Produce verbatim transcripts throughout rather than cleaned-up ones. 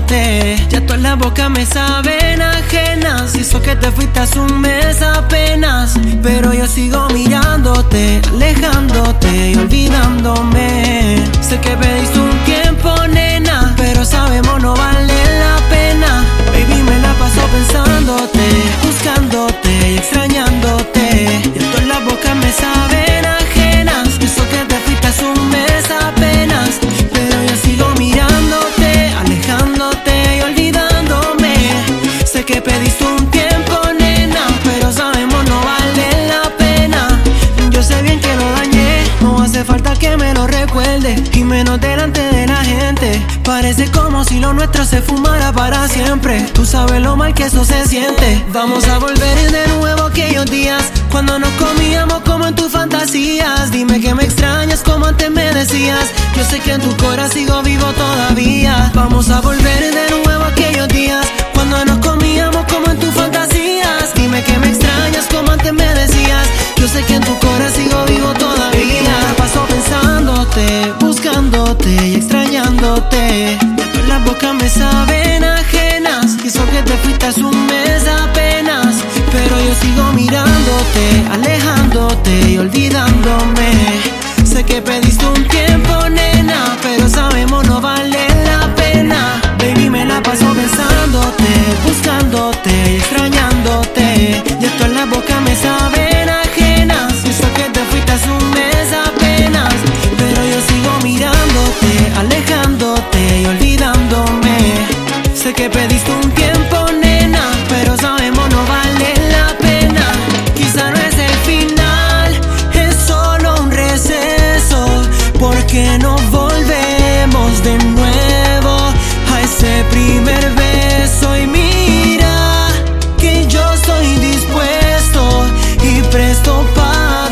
extrañándote. Ya todas las bocas me saben ajenas, y eso que te fuiste hace un mes apenas. Pero yo sigo mirándote, alejándote y olvidándome. Sé que pediste un tiempo, nena, pero sabemos no vale la pena. Baby, me la paso pensándote, buscándote y extrañándote. Ya todas las bocas me saben ajenas, y eso que te fuiste hace un mes apenas. Pero yo sigo mirándote, alejándote y olvidándome. Sé que pediste un tiempo, nena, pero sabemos no vale la pena. Yo sé bien que lo dañé, no hace falta que me lo recuerde, y menos delante de la gente. Parece como si lo nuestro se fumara para siempre. Tú sabes lo mal que eso se siente. Vamos a volver de nuevo aquellos días cuando nos comíamos como en tus fantasías. Dime que me extrañas como antes me decías. Yo sé que en tu corazón sigo vivo todavía. Vamos a volver de nuevo aquellos días cuando nos comíamos como en tus fantasías. Dime que me extrañas como antes me decías. Yo sé que en tu corazón sigo vivo todavía. Me paso pensándote, buscándote y extrañándote. Ya todas las bocas me saben ajenas, y eso que te fuiste hace un mes apenas. Pero yo sigo mirándote, alejándote y olvidándome. Sé que pediste un tiempo, nena, pero sabemos no vale la pena. Baby, me la paso pensándote, buscándote y extrañándote. Ya todas las bocas me saben ajenas, y eso que te fuiste hace un mes apenas. Pero yo sigo mirándote, alejándote y olvidándome. Sé que pediste un tiempo, nena, pero sabemos no vale la pena. Quizá no es el final, es solo un receso, porque no volvemos de nuevo a ese primer beso. Y mira que yo estoy dispuesto y presto para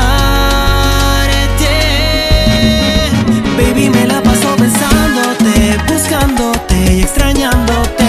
darte. Baby, me la paso pensándote, buscándote y extrañándote.